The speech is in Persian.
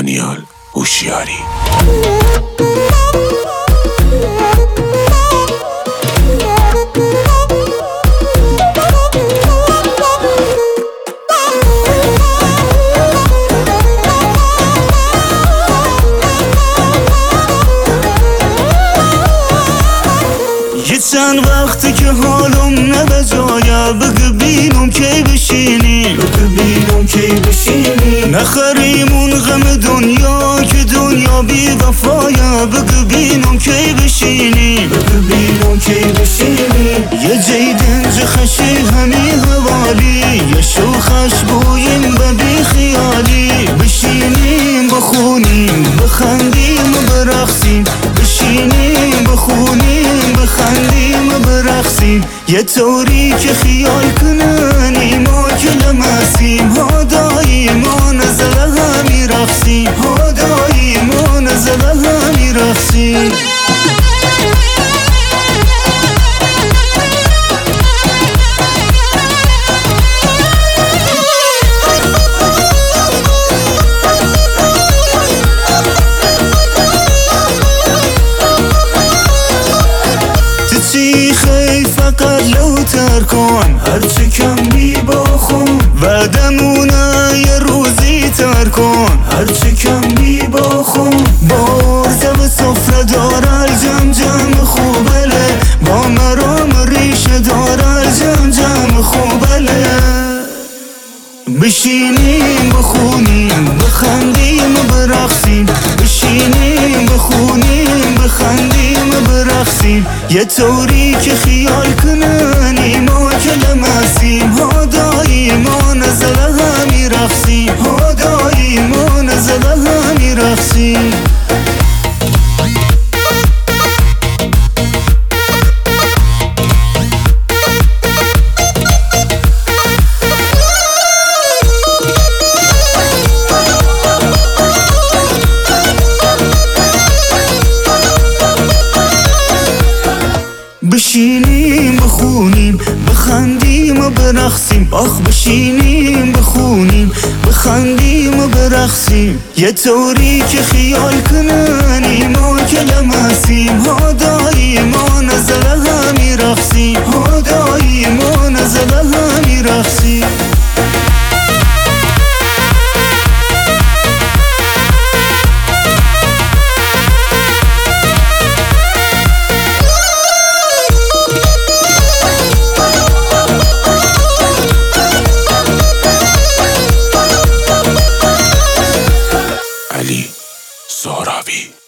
دانیال هوشیاری. چند وقتی که حالم نبجایه بگو بینم کی بشینی، نخریم اون غم دنیا که دنیا بی وفایه. بگو بینم کی بشینی، یه جیدنج خشی همی حوالی، یه شوخش بویم ببی خیالی. بشینیم بخونیم بخندیم برقصیم، بشینیم بخونیم بخندیم برقصیم. یه طوری که خیال کننی ما که لمسیم، هادایی ما نزله همی رقصیم، هادایی ما نزله همی رقصیم. فقط لوتر کن هرچه کم بی باخون، بعدمونه یه روزی تر کن هرچه کم بی باخون. بارزه و صفره داره جم جم خوبله، با مرام ریشه داره جم جم خوبله. بشینیم بخونیم بخندیم برقصیم، بشینیم بخونیم بخندیم برقصیم. یه طوری که خیال کننی ما که لمسیم، هادایی ما نزله همی رقصیم، هادایی ما نزله همی رقصیم. بشینیم بخونیم بخندیم و برقصیم، آخ بشینیم بخونیم بخندیم و برقصیم. یه طوری که خیال کننی ما که لمسیم، هادایی ما نزله همی رقصیم، هادایی ما نزله همی رقصیم. علی زهراوی.